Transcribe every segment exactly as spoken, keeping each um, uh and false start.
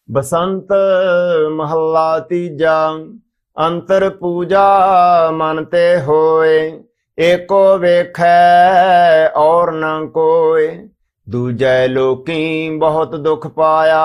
बसंत महला तीजा। अंतर पूजा मन ते होए, एको वेखै और न कोय। दूजै लोकी बहुत दुख पाया,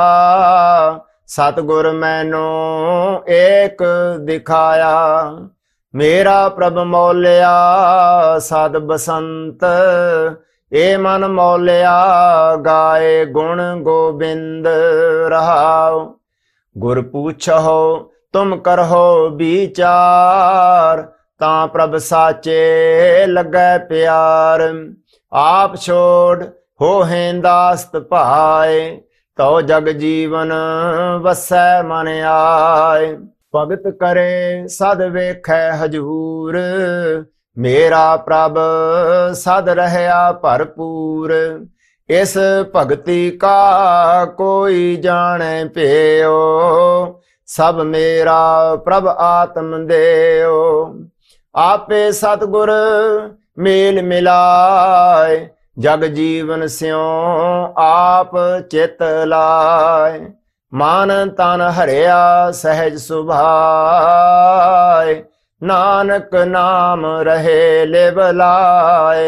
सतगुर मैनू एक दिखाया। मेरा प्रभ मौलिया सद बसंत, ए मन मौलिया गाए गुण गोबिंद रहाओ। गुर पूछो तुम करहो विचार, तां प्रभ साचे लगै प्यार। आप छोड़ हो दास्त पाए, तो जग जीवन वसै मन आए। भगत करे सद वेखै हजूर, मेरा प्रभ सद रहया भरपूर। इस भगति का कोई जाने पेओ, सब मेरा प्रभ आत्म देओ। आपे सतगुर मेल मिलाए, जग जीवन स्यों आप चित लाए। मन तन हरिया सहज सुभाए, नानक नाम रहे लिव लाए।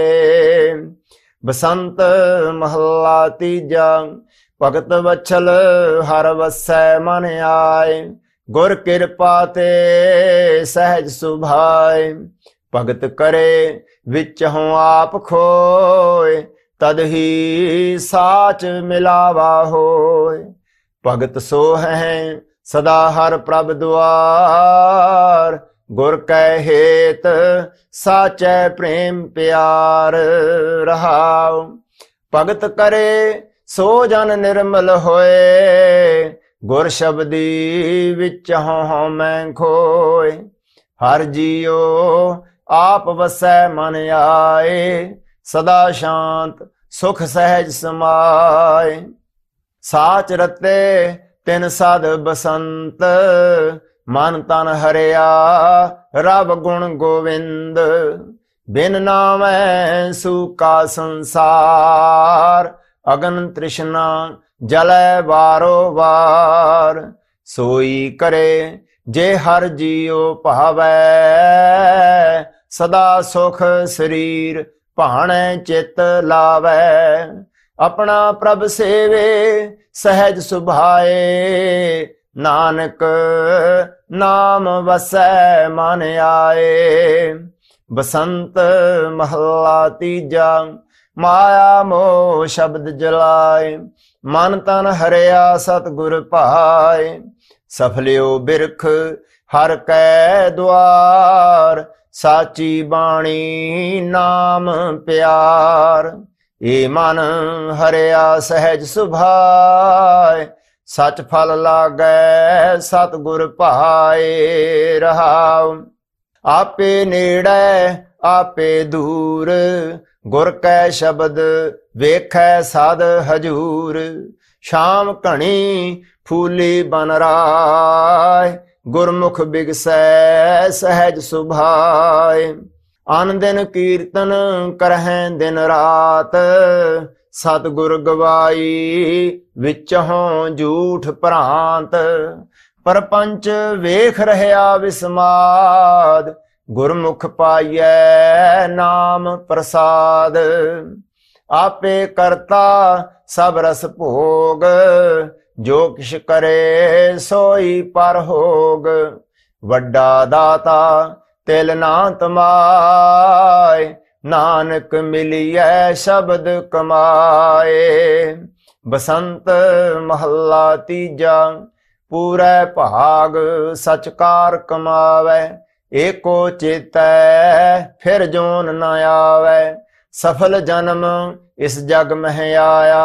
बसंत महला तीजा। भगत वछल हर वसै मन आए, गुर कृपा ते सहज सुभाए। भगत करे विचहों आप खोए, तद ही साच मिलावा होए। भगत सो है सदा हर प्रभ द्वार, गुर कै हेत साचै प्रेम प्यार रहाओ। भगत करे सो जन निर्मल होए, गुर शब्दी विच हों मैं खोए। हर जियो आप वसै मन आए, सदा शांत सुख सहज समाए। साच रते तिन सद बसंत, मन तन हरिया रब गुण गोविंद। बिन नामै सूका संसार, अगन तृष्णा जलै बारो बार। सोई करे जे हर जियो भावै, सदा सुख शरीर भाणै चित लावै। अपना प्रभ सेवे सहज सुभाए, नानक नाम वसै मन आए। बसंत महला तीजा। माया मोह शब्द जलाए, मन तन हरिया सतगुर पाए। सफलियो बिरख हर कै द्वार, साची बाणी नाम प्यार। ए मन हरिया सहज सुभाए, सच फल लागै सतगुर भाए रहाओ। आपे नेड़ै आपे दूर, गुर कै शब्द वेखै सद हजूर। शाम घणी फूली बन राय, गुरमुख बिगसै सहज सुभाए। अन दिन कीर्तन करहैं दिन रात, सतगुर गवाई विचहों झूठ भ्रांत। परपंच वेख रहया विस्माद, गुरमुख पाइयै नाम प्रसाद। आपे करता सब रस भोग, जो किश करे सोई पर होग। वड्डा दाता तिल ना तमाए, नानक मिलिए शब्द कमाए। बसंत महला तीजा। पूरै भाग सचकार कमावै, एको चेतै फिर जोन न आवै। सफल जन्म इस जग मह आया,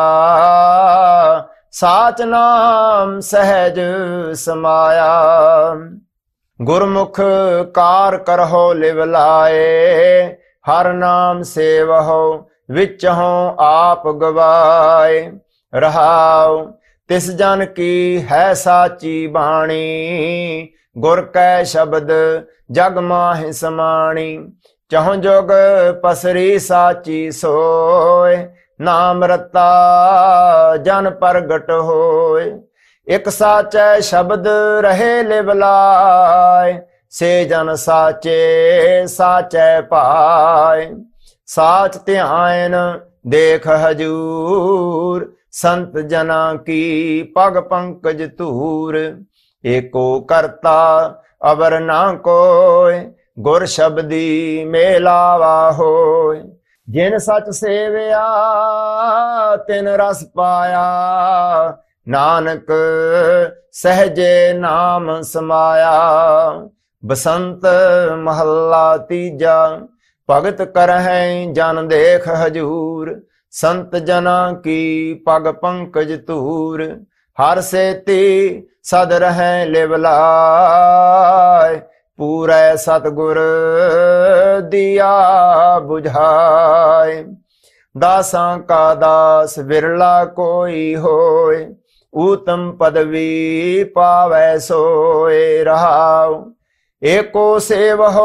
साच नाम सहज समाया। गुरमुख कार करहो लिव लाए, हर नाम सेवहो विचहों आप गवाए। रहाओ तिस जन की है साची बाणी, गुर कै शब्द जग माहि समाणी। चहुं जुग पसरी साची सोय, नाम रता जन प्रगट होय। ਇਕ ਸਾਚੈ ਸ਼ਬਦ ਰਹੇ ਲਿਵ ਲਾਇ, ਸੇ ਜਨ ਸਾਚੇ ਸਾਚੈ ਪਾਏ। ਸਾਚ ਧਿਆਨ ਦੇਖ ਹਜੂਰ, ਸੰਤ ਜਨਾਂ ਕੀ ਪਗ ਪੰਕਜ ਧੂਰ। ਏਕੋ ਕਰਤਾ ਅਵਰ ਨਾ ਕੋਇ, ਗੁਰ ਸ਼ਬਦੀ ਮੇਲਾਵਾ ਹੋਇ। ਜਿਨ ਸਚ ਸੇਵਿਆ ਤਿਨ ਰਸ ਪਾਇਆ, ਨਾਨਕ ਸਹਜੇ ਨਾਮ ਸਮਾਇਆ। ਬਸੰਤ ਮਹੱਲਾ ਤੀਜਾ, ਭਗਤ ਕਰਹਿ ਜਨ ਦੇਖ ਹਜੂਰ, ਸੰਤ ਜਨਾਂ ਕੀ ਪਗ ਪੰਕਜ ਧੂਰ। ਹਰ ਸੇਤੀ ਸਦ ਰਹਿ ਲਿਵ ਲਾਇ, ਪੂਰੈ ਸਤਿਗੁਰ ਦੀਆ ਬੁਝਾਏ। ਦਾਸਾਂ ਕਾ ਦਾਸ ਵਿਰਲਾ ਕੋਈ ਹੋਏ, ਊਤਮ ਪਦਵੀ ਪਾਵੈ ਸੋਏ। ਰਹਾਉ ਏਕੋ ਸੇਵਹੁ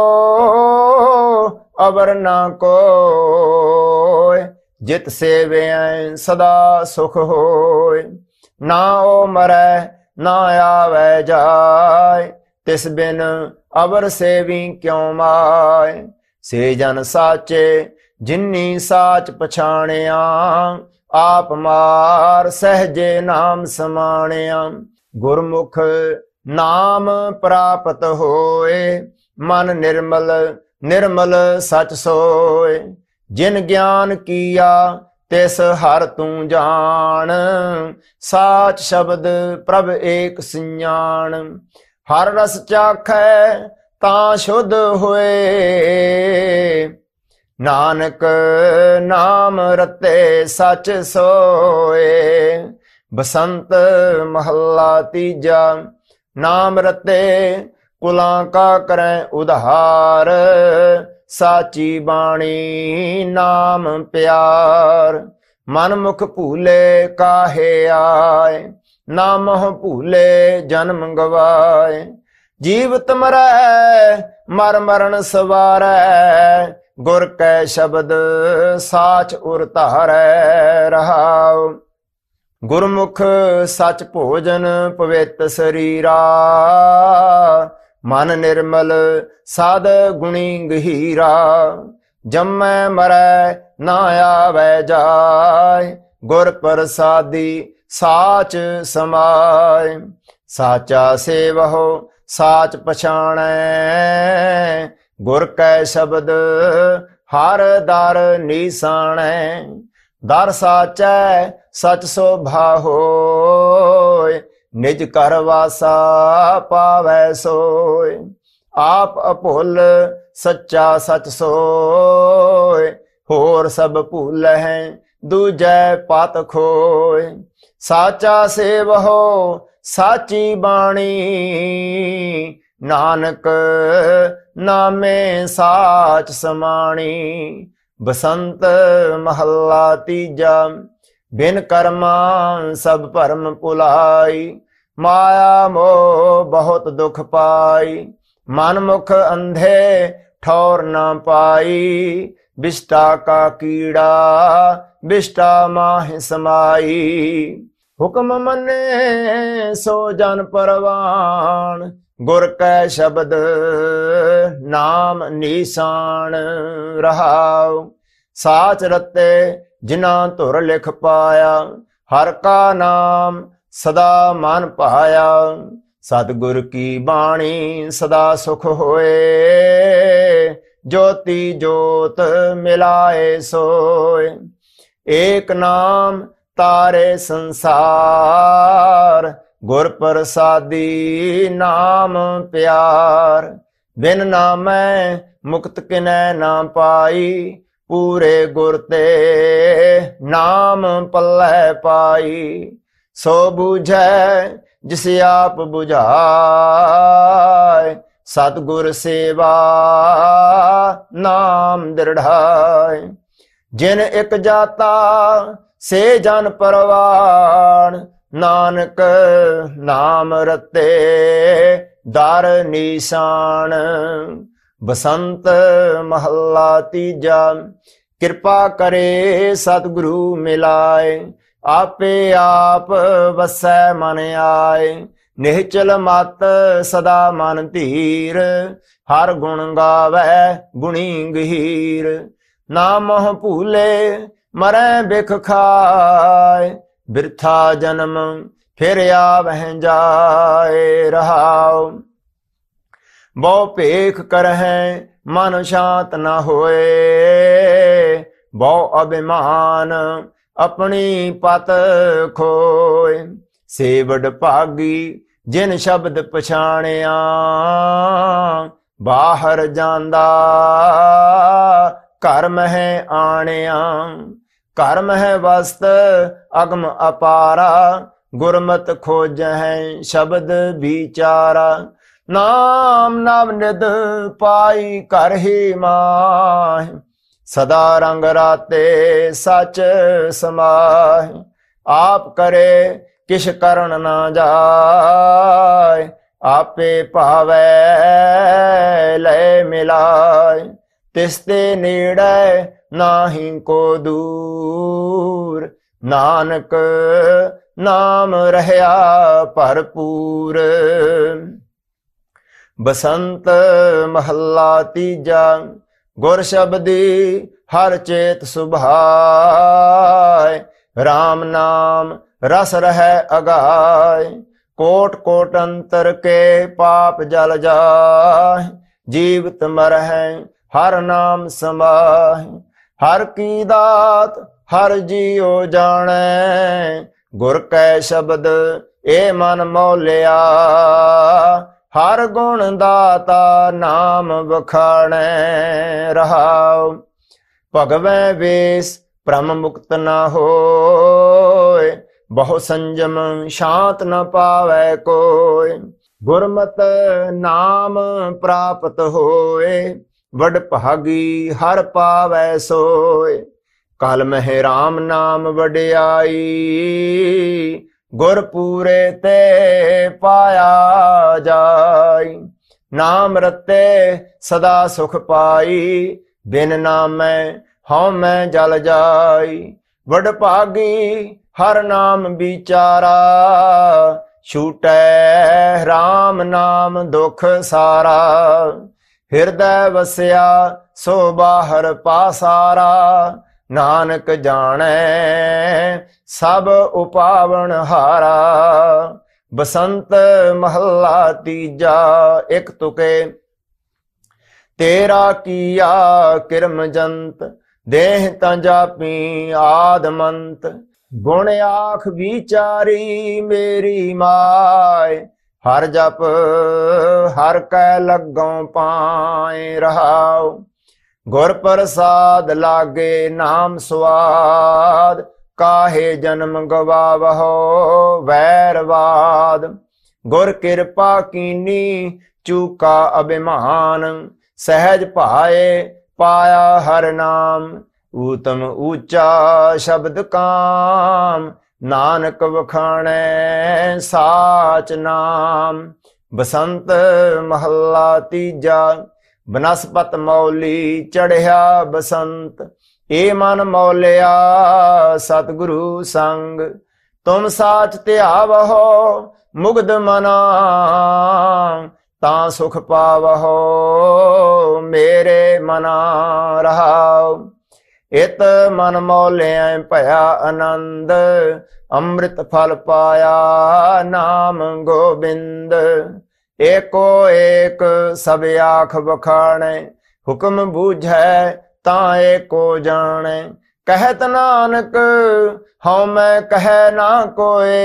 ਅਵਰ ਨਾ ਕੋਇ, ਜਿਤ ਸੇਵਿਐ ਸਦਾ ਸੁਖ ਹੋਇ। ਨਾ ਓ ਮਰੈ ਨਾ ਆਵੈ ਜਾਇ, ਤਿਸ ਬਿਨ ਅਵਰ ਸੇਵੀ ਕਿਉ ਮਾਇ। ਸੇ ਜਨ ਸਾਚੇ ਜਿਨੀ ਸਾਚ ਪਛਾਣਿਆ, ਆਪ ਮਾਰ ਸਹਜੇ ਨਾਮ ਸਮਾਣਿਆ। ਗੁਰਮੁਖ ਨਾਮ ਪ੍ਰਾਪਤ ਹੋਏ, ਮਨ ਨਿਰਮਲ ਨਿਰਮਲ ਸਚ ਸੋਏ। ਜਿਨ ਗਿਆਨ ਕੀਆ ਤਿਸ ਹਰ ਤੂੰ ਜਾਣ, ਸਾਚ ਸ਼ਬਦ ਪ੍ਰਭ ਏਕ ਸਿਆਣ। ਹਰ ਰਸ ਚਾਖੈ ਤਾਂ ਸ਼ੁੱਧ ਹੋਏ, ਨਾਨਕ ਨਾਮ ਰਤੇ ਸਚ ਸੋਏ। ਬਸੰਤ ਮਹੱਲਾ ਤੀਜਾ, ਨਾਮ ਰਤੇ ਕੁਲਾਂ ਕਾ ਕਰੈ ਉਧਾਰ, ਸਾਚੀ ਬਾਣੀ ਨਾਮ ਪਿਆਰ। ਮਨ ਮੁਖ ਭੂਲੇ ਕਾਹੇ ਆਏ, ਨਾਮਹੁ ਭੂਲੇ ਜਨਮ ਗਵਾਏ। ਜੀਵਤ ਮਰੈ ਮਰ ਮਰਨ ਸਵਾਰੈ, ਗੁਰ ਕੈ ਸ਼ਬਦ ਸਾਚ ਉਰ ਧਾਰੈ। ਰਹਾਉ ਗੁਰਮੁਖ ਸਚ ਭੋਜਨ ਪਵਿੱਤ ਸਰੀਰਾ, ਮਨ ਨਿਰਮਲ ਸਾਧ ਗੁਣੀ ਗਹੀਰਾ। ਜੰਮੈ ਮਰੈ ਨਾ ਆਵੈ ਜਾਇ, ਗੁਰ ਪ੍ਰਸਾਦੀ ਸਾਚ ਸਮਾਇ। ਸਾਚਾ ਸੇਵਹੁ ਸਾਚ ਪਛਾਣੈ, ਗੁਰ ਕੈ ਸ਼ਬਦ ਹਰ ਦਰ ਨੀਸਾਣੈ। ਦਰ ਸਾਚੈ ਸਚ ਸੋਭਾ ਹੋਇ, ਨਿਜ ਘਰ ਵਾਸਾ ਪਾਵੈ ਸੋਇ। ਆਪ ਅਭੁੱਲ ਸੱਚਾ ਸਚ ਸੋਇ, ਹੋਰ ਸਭ ਭੁੱਲਹਿ ਦੂਜੈ ਪਤ ਖੋਇ। ਸਾਚਾ ਸੇਵਹੁ ਸਾਚੀ ਬਾਣੀ, ਨਾਨਕ ਨਾਮੇ ਸਾਚ ਸਮਾਣੀ। ਬਸੰਤ ਮਹੱਲਾ ਤੀਜਾ, ਬਿਨ ਕਰਮਾਂ ਸਭ ਭਰਮ ਭੁਲਾਈ, ਮਾਇਆ ਮੋਹ ਬਹੁਤ ਦੁਖ ਪਾਈ। ਮਨ ਮੁਖ ਅੰਧੇ ਠੌਰ ਨਾ ਪਾਈ, ਬਿਸ਼ਟਾ ਕਾ ਕੀੜਾ ਬਿਸ਼ਟਾ ਮਾਹਿ ਸਮਾਈ। ਹੁਕਮ ਮੰਨੇ ਸੋ ਜਨ ਪਰਵਾਨ, ਗੁਰ ਕੈ ਸ਼ਬਦ ਨਾਮ ਨੀਸਾਨ। ਰਹਾਉ ਸਾਚ ਰਤੇ ਜਿਨਾ ਧੁਰ ਲਿਖ ਪਾਇਆ, ਹਰ ਕਾ ਨਾਮ ਸਦਾ ਮਨ ਭਾਇਆ। ਸਤਿਗੁਰ ਕੀ ਬਾਣੀ ਸਦਾ ਸੁਖ ਹੋਏ, ਜੋਤੀ ਜੋਤ ਮਿਲਾਏ ਸੋਏ। ਏਕ ਨਾਮ ਤਾਰੇ ਸੰਸਾਰ, ਗੁਰ ਪ੍ਰਸਾਦੀ ਨਾਮ ਪਿਆਰ। ਬਿਨ ਨਾਮੈ ਮੁਕਤ ਕਿਨੈ ਨਾ ਪਾਈ, ਪੂਰੇ ਗੁਰ ਤੇ ਨਾਮ ਪੱਲੇ ਪਾਈ। ਸੋ ਬੂਝੈ ਜਿਸ ਆਪ ਬੁਝਾਏ, ਸਤਿਗੁਰ ਸੇਵਾ ਨਾਮ ਦ੍ਰਿੜਾਏ। ਜਿਨ ਇਕ ਜਾਤਾ ਸੇ ਜਨ ਪਰਵਾਨ, ਨਾਨਕ ਨਾਮ ਰਤੇ ਦਰ ਨੀਸਾਨ। ਬਸੰਤ ਮਹੱਲਾ ਤੀਜਾ, ਕਿਰਪਾ ਕਰੇ ਸਤਿਗੁਰੂ ਮਿਲਾਏ, आपे आप वसै मन आए। निहचल मत सदा मन धीर, हर गुण गावै गुणी गहीर। ना मोह भूले मरै बिख खाए, बिरथा जन्म फिर आवह जाए। रहाओ बहु भेख करहैं मन शांत न होए, बहु अभिमान अपनी पत खोए। से वड भागी जिन शब्द पछाणिया, बाहर जांदा घर मह आणिया। घर मह वस्त अगम अपारा, गुरमत खोजहैं शब्द विचारा। नाम नव निध पाई कर ही माहि, सदा रंग राते सच समाहि। आप करे किश करण ना जाय, आपे भावै लय मिलाय। तिसते नेड़े नाहि को दूर, नानक नाम रहया भरपूर। बसंत महला तीजा, गुर शब्दी हर चेत सुभाए। राम नाम रस रह अगाय, कोट कोट अंतर के पाप जल जाय। जीवत मरह हर नाम समाय, हर की दात हर जियो जाने। गुर कै शब्द ए मन मोलिया, हर गुण दाता नाम बखाणे। रहाओ भगवै वेश भ्रम मुक्त न होय, बहु संजम शांत न पावै कोय। गुरमत नाम प्राप्त होए, वड भागी हर पावै सोय। कल मह राम नाम वडियाई, गुर पूरे ते पाया जाय। नाम रते सदा सुख पाई, बिन नामै हਉ मैं जल जाय। वड भागी हर नाम विचारा, छूटै राम नाम दुख सारा। हृदय वसया सो बाहर पासारा, नानक जाने सब उपावन हारा। बसंत महला तीजा, एक तुके तेरा किया किरम जंत। देह ता जापी आदमंत, गुण आख विचारी मेरी माय। हर जप हर कै लगों पाए। रहाओ गुर प्रसाद लागे नाम स्वाद, काहे जन्म गवावहो वैरवाद। गुर कृपा कीनी चूका अभिमान, सहज भाए पाया हर नाम। ऊतम ऊंचा शब्द काम, नानक वखाणे साच नाम। बसंत महला तीजा, बनस्पत मौली चढ़िया बसंत। ए मन मौलिया सतगुरु संग, तुम साच त्यावहो मुग्ध मना। तां सुख पावहो मेरे मना। रहाओ इत मन मौलिया भया आनंद, अमृत फल पाया नाम गोबिंद। एको एक सब आख बखाणे, हुक्म बूझै तां एको जाने। कहत नानक हਉ मैं कह ना कोय,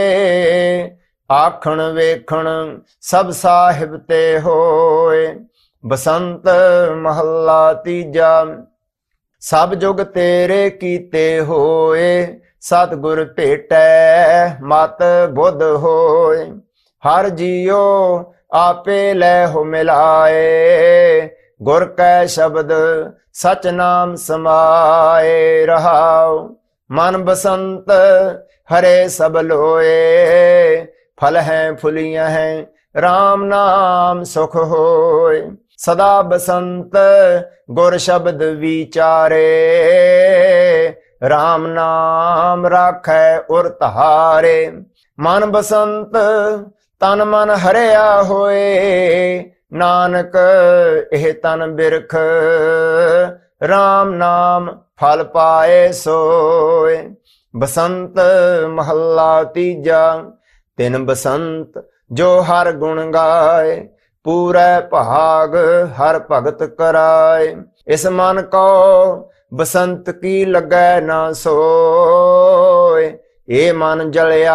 आखण वेखण सब साहिब ते होए। बसंत महला तीजा, सब जुग तेरे कीते होए। सतगुर भेटै मत बुध होए। हर जियो आपे लै हो मिलाए, गुर कै शब्द सच नाम समाए। रहाओ मन बसंत हरे सब लोए, फल हैं फुलियां हैं राम नाम सुख होए। सदा बसंत गुर शब्द विचारे, RAM ਨਾਮ ਰਾਖੈ ਉਰ ਧਾਰੇ। ਮਨ ਬਸੰਤ ਤਨ ਮਨ ਹਰਿਆ ਹੋਏ, ਨਾਨਕ ਇਹ ਤਨ ਬਿਰਖ RAM ਨਾਮ ਫਲ ਪਾਏ ਸੋਏ। ਬਸੰਤ ਮਹੱਲਾ ਤੀਜਾ। ਤਿਨ ਬਸੰਤ ਜੋ ਹਰ ਗੁਣ ਗਾਏ, ਪੂਰੈ ਭਾਗ ਹਰ ਭਗਤ ਕਰਾਏ। ਇਸ ਮਨ ਕੋ ਬਸੰਤ ਕੀ ਲੱਗੈ ਨਾ ਸੋਏ, ਇਹ ਮਨ ਜਲਿਆ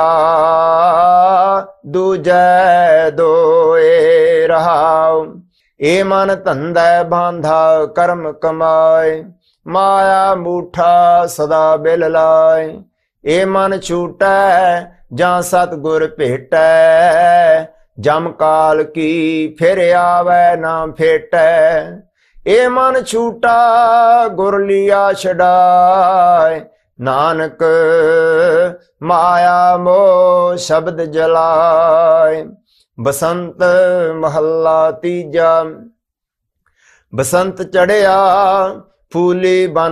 ਦੂਜੈ ਦੋਏ ਰਹਾਉ। ਇਹ ਮਨ ਧੰਦਾ ਬਾਂਧਾ ਕਰਮ ਕਮਾਏ, ਮਾਇਆ ਮੂਠਾ ਸਦਾ ਬਿਲ ਲਾਏ। ਇਹ ਮਨ ਛੂਟੈ ਜਾਂ ਸਤਿਗੁਰ ਭੇਟੈ, ਜਮ ਕਾਲ ਕੀ ਫਿਰ ਆਵੈ ਨਾ ਫੇਟੈ। ਇਹ ਮਨ ਛੂਟਾ ਗੁਰ ਲਿਆ ਛਡਾਏ, ਨਾਨਕ ਮਾਇਆ ਮੋਹ ਸ਼ਬਦ ਜਲਾਏ। ਬਸੰਤ ਮਹੱਲਾ ਤੀਜਾ। ਬਸੰਤ ਚੜਿਆ ਫੂਲੀ ਬਨ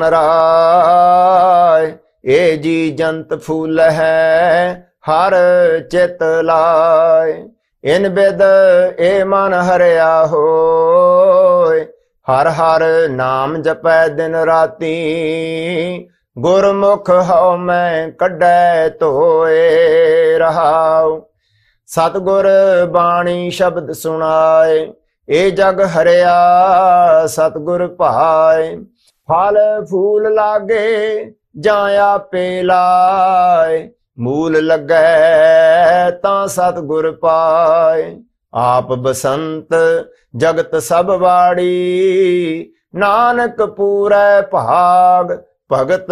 ਰਾਏ, ਇਹ ਜੀ ਜੰਤ ਫੂਲ ਹੈ ਹਰ ਚਿਤ ਲਾਏ। ਇਨ ਬਿਦ ਇਹ ਮਨ ਹਰਿਆ ਹੋਏ, ਹਰ ਹਰ ਨਾਮ ਜਪੈ ਦਿਨ ਰਾਤੀ। ਗੁਰਮੁਖ ਹਉ ਮੈਂ ਕੱਢੈ ਧੋਏ ਰਹਾਉ। ਸਤਿਗੁਰ ਬਾਣੀ ਸ਼ਬਦ ਸੁਣਾਏ, ਇਹ ਜਗ ਹਰਿਆ ਸਤਿਗੁਰ ਭਾਏ। ਫਲ ਫੂਲ ਲਾਗੇ ਜਾਂ ਆਪੇ ਲਾਏ, ਮੂਲ ਲੱਗੈ ਤਾਂ ਸਤਿਗੁਰ ਪਾਏ। ਆਪ ਬਸੰਤ ਜਗਤ ਸਭ ਵਾੜੀ, ਨਾਨਕ ਪੂਰੈ ਭਾਗ ਭਗਤ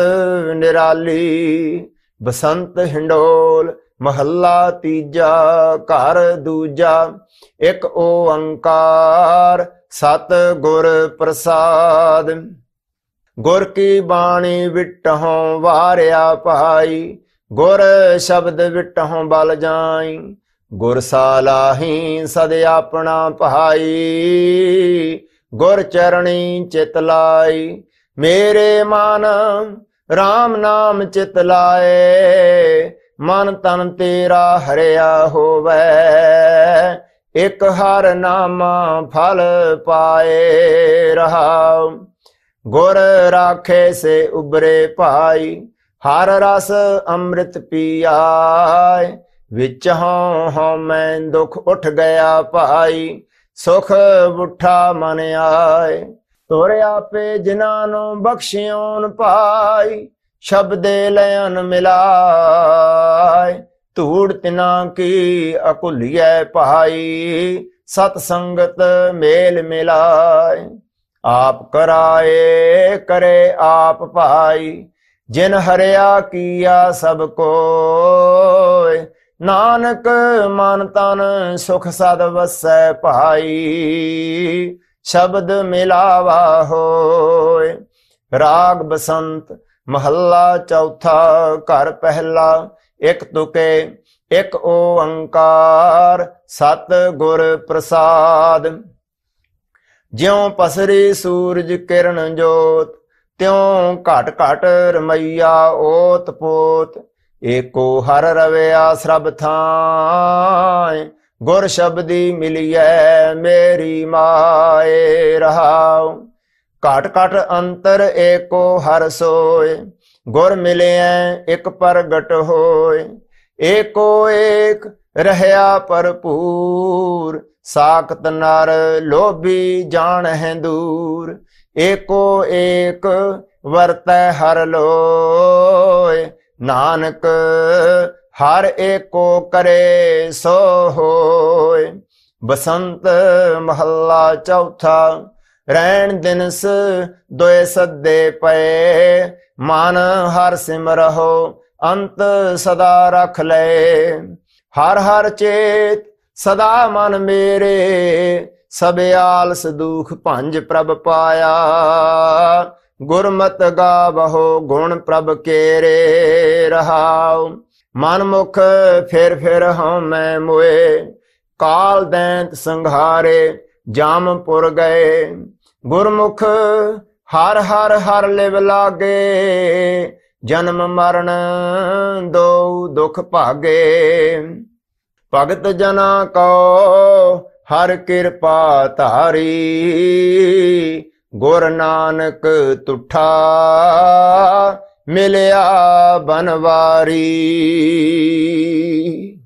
ਨਿਰਾਲੀ। ਬਸੰਤ ਹਿੰਡੋਲ ਮਹੱਲਾ ਤੀਜਾ। ਘਰ ਦੂਜਾ। ਇੱਕ ਓੰਕਾਰ ਸਤ ਗੁਰ ਪ੍ਰਸਾਦ। ਗੁਰ ਕੀ ਬਾਣੀ ਵਿਟਹੁ ਵਾਰਿਆ ਭਾਈ, ਗੁਰ ਸ਼ਬਦ ਵਿਟਹੁ ਬਲ ਜਾਈ। ਗੁਰ ਸਾਲਾਹੀ ਸਦ ਆਪਣਾ ਭਾਈ, ਗੁਰ ਚਰਣੀ ਚਿਤ ਲਾਈ। ਮੇਰੇ ਮਨ RAM ਨਾਮ ਚਿਤ ਲਾਏ, ਮਨ ਤਨ ਤੇਰਾ ਹਰਿਆ ਹੋਵੇ। ਇੱਕ ਹਰ ਨਾਮਾ ਫਲ ਪਾਏ ਰਹਾਉ। ਗੁਰ ਰਾਖੇ ਸੇ ਉਬਰੇ ਭਾਈ, ਹਰ ਰਸ ਅੰਮ੍ਰਿਤ ਪੀਆਏ। ਵਿੱਚ ਹਉ ਹਉ ਮੈਂ ਦੁਖ ਉੱਠ ਗਿਆ ਭਾਈ, ਸੁਖ ਉਠਾ ਮਨ ਆਏ। ਤੁਰ ਆਪੇ ਜਿਨ੍ਹਾਂ ਨੂੰ ਬਖਸ਼ਿਓਨ ਭਾਈ, ਸ਼ਬਦੇ ਲਯਨ ਮਿਲਾਏ। ਧੂੜ ਤਿਨਾਂ ਕੀ ਅਕੁਲੀਐ ਭਾਈ, ਸਤ ਸੰਗਤ ਮੇਲ ਮਿਲਾਏ। ਆਪ ਕਰਾਏ ਕਰੇ ਆਪ ਭਾਈ, ਜਿਨ ਹਰਿਆ ਕੀਆ ਸਭ ਕੋਇ। ਨਾਨਕ ਮਨ ਤਨ ਸੁਖ ਸਦ ਵਸੈ ਭਾਈ, ਸ਼ਬਦ ਮਿਲਾਵਾ ਹੋਏ। ਰਾਗ ਬਸੰਤ ਮਹੱਲਾ ਚੌਥਾ। ਘਰ ਪਹਿਲਾ। ਇੱਕ ਤੁਕੇ ਇੱਕ ਓੰਕਾਰ ਸਤ ਗੁਰ ਪ੍ਰਸਾਦ। ਜਿਉ ਪਸਰੀ ਸੂਰਜ ਕਿਰਨ ਜੋਤ, ਤਿਉ ਘਟ ਘਟ ਰਮਈਆ ਓਤ ਪੋਤ। ਏਕੋ ਹਰ ਰਵਿਆ ਸਰਬ ਥਾਇ, ਗੁਰ ਸ਼ਬਦੀ ਮਿਲਿਐ ਮੇਰੀ ਮਾਏ ਰਹਾਉ। ਘਟ ਘਟ ਅੰਤਰ ਏਕੋ ਹਰ ਸੋਏ, ਗੁਰ ਮਿਲਿਐ ਇੱਕ ਪ੍ਰਗਟ ਹੋਏ। ਏਕੋ ਏਕ ਰਹਿਆ ਭਰਪੂਰ, ਸਾਖਤ ਨਰ ਲੋਭੀ ਜਾਣਹਿ ਦੂਰ। ਏਕੋ ਏਕ ਵਰਤੈ ਹਰ ਲੋਏ, ਨਾਨਕ ਹਰ ਏਕੋ ਕਰੇ ਸੋ ਹੋਏ। ਬਸੰਤ ਮਹੱਲਾ ਚੌਥਾ। ਰਹਿਣ ਦਿਨਸ ਦੋਏ ਸੱਦੇ ਪਏ, ਮਨ ਹਰ ਸਿਮਰਹੁ ਅੰਤ ਸਦਾ ਰਖ ਲਏ। ਹਰ ਹਰ ਚੇਤ ਸਦਾ ਮਨ ਮੇਰੇ, ਸਭ ਆਲਸ ਦੁਖ ਭੰਜ ਪ੍ਰਭ ਪਾਇਆ। ਗੁਰਮਤਿ ਗਾਵਹੁ ਗੁਣ ਪ੍ਰਭ ਕੇਰੇ ਰਹਾਉ। ਮਨ ਮੁਖ ਫਿਰ ਫਿਰ ਹਉ ਮੈਂ ਮੋਏ, ਕਾਲ ਦੈਂਤ ਸੰਘਾਰੇ ਜਾਮਪੁਰ ਗਏ। ਗੁਰਮੁਖ ਹਰ ਹਰ ਹਰ ਲਿਵ ਲਾਗੇ, ਜਨਮ ਮਰਨ ਦੋ ਦੁਖ ਭਾਗੇ। ਭਗਤ ਜਨਾ ਕੋ ਹਰ ਕਿਰਪਾ ਧਾਰੀ, ਗੁਰ ਨਾਨਕ ਤੁਠਾ ਮਿਲਿਆ ਬਨਵਾਰੀ।